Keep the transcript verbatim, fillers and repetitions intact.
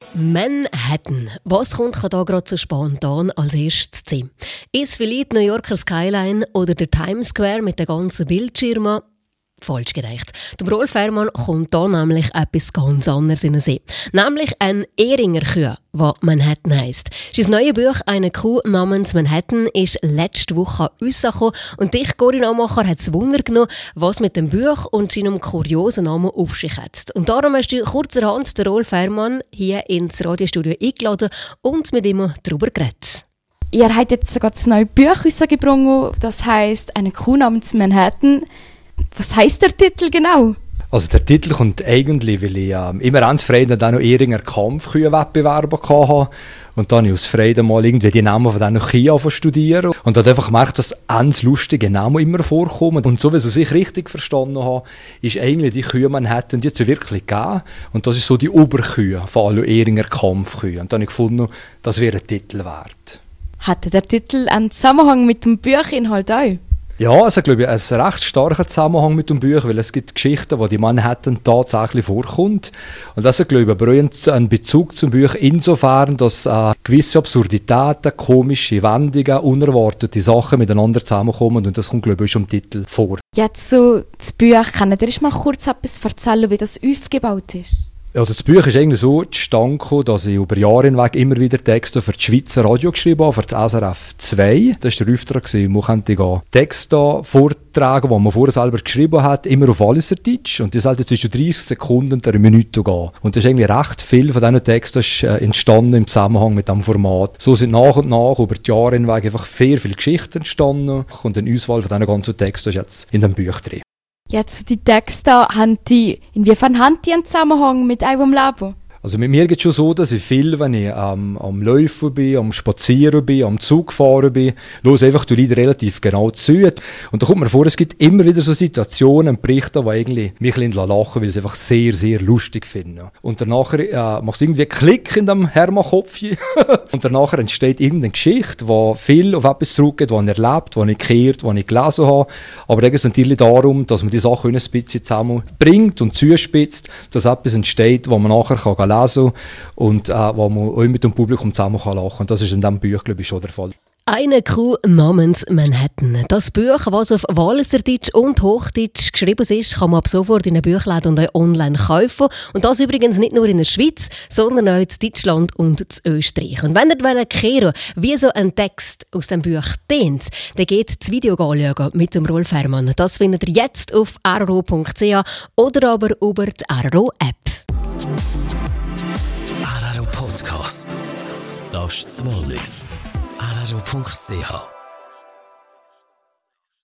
Manhattan. Was kommt da gerade so spontan als erstes zu sehen? Ist vielleicht die New Yorker Skyline oder der Times Square mit den ganzen Bildschirmen? Falsch gedacht. Der Rolf Fährmann kommt da nämlich etwas ganz anderes in den See. Nämlich ein Ehringer Kuh, was Manhattan heisst. Sein neues Buch «Eine Kuh namens Manhattan» ist letzte Woche rausgekommen und dich, Corinna Amacher, hat es Wunder genommen, was mit dem Buch und seinem kuriosen Namen auf sich hat. Und darum hast du kurzerhand den Rolf Fährmann hier ins Radiostudio eingeladen und mit ihm darüber geredet. Ihr habt jetzt sogar das neue Buch rausgebracht, das heisst «Eine Kuh namens Manhattan». Was heisst der Titel genau? Also der Titel kommt eigentlich, weil ich ähm, immer ganz Freude an diesen Ehringer Kampfkühe-Wettbewerben hatte. Und dann habe ich aus Freude mal irgendwie die Namen von diesen Kühen studieren. Und dann einfach gemerkt, dass ganz lustige Namen immer vorkommen. Und so, wie ich es richtig verstanden habe, ist eigentlich die Kühe Manhattan, die es wirklich gegeben. Und das ist so die Oberkühe von allen Ehringer Kampfkühen. Und dann habe ich gefunden, das wäre ein Titel wert. Hatte der Titel einen Zusammenhang mit dem Buchinhalt auch? Ja, also glaube ich, ein recht starker Zusammenhang mit dem Buch, weil es gibt Geschichten, wo die Manhattan tatsächlich vorkommt. Und das ist, glaube ich, aber auch ein Bezug zum Buch insofern, dass äh, gewisse Absurditäten, komische Wendungen, unerwartete Sachen miteinander zusammenkommen und das kommt, glaube ich, auch schon im Titel vor. Jetzt so das Buch, kannst du mal kurz etwas erzählen, wie das aufgebaut ist? Also das Buch ist eigentlich so zustande gekommen, dass ich über Jahre hinweg immer wieder Texte für das Schweizer Radio geschrieben habe, für das S R F zwei. Das war der Auftrag, man könnte Texte vortragen, die man vorher selber geschrieben hat, immer auf Walliserdeutsch. Und das sollte zwischen dreißig Sekunden und einer Minute gehen. Und das ist eigentlich recht viel von diesen Texten entstanden im Zusammenhang mit diesem Format. So sind nach und nach über die Jahre hinweg einfach sehr viele Geschichten entstanden. Und eine Auswahl von diesen ganzen Texten ist jetzt in dem Buch drin. Jetzt die Texte, haben die, inwiefern haben die einen Zusammenhang mit eurem Leben? Also mit mir geht es schon so, dass ich viel, wenn ich ähm, am Laufen bin, am Spazieren bin, am Zug fahren bin, höre einfach die Lieder relativ genau zu. Und da kommt mir vor, es gibt immer wieder so Situationen, Berichte, die eigentlich mich ein bisschen lachen, weil ich es einfach sehr, sehr lustig finde. Und danach äh, macht es irgendwie einen Klick in dem Hermann-Kopfchen. Und danach entsteht irgendeine Geschichte, die viel auf etwas zurückgeht, was ich erlebt, was ich gehört, was ich gelesen habe. Aber da geht es natürlich darum, dass man die Sachen ein bisschen zusammenbringt und zuspitzt, dass etwas entsteht, was man nachher kann lesen und äh, wo man auch mit dem Publikum zusammen kann lachen kann. Das ist in diesem Buch, glaube ich, schon der Fall. «Eine Kuh namens Manhattan». Das Buch, das auf Walliserdeutsch und Hochdeutsch geschrieben ist, kann man ab sofort in den Buchläden und auch online kaufen. Und das übrigens nicht nur in der Schweiz, sondern auch in Deutschland und in Österreich. Und wenn ihr hören wollt, wie so ein Text aus dem Buch tönt, dann geht das Video anschauen mit dem Rolf Fährmann. Das findet ihr jetzt auf r r o punkt c h oder aber über die R R O-App. R R O Podcast. Das ist das Wallis. r r o punkt c h